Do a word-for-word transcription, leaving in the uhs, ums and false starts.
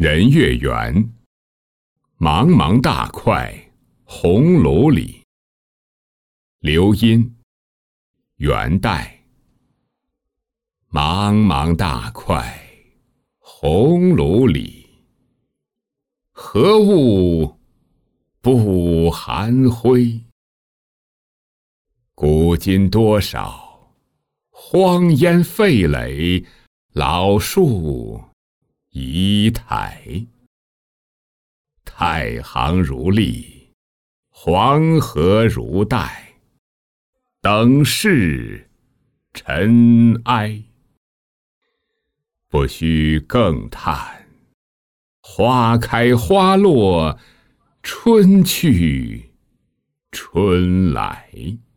人月圆，茫茫大块红炉里。刘因，元代。茫茫大块红炉里，何物不含灰？古今多少荒烟废垒，老树移台。太行如历，黄河如带，等是尘埃。不须更叹，花开花落，春去春来。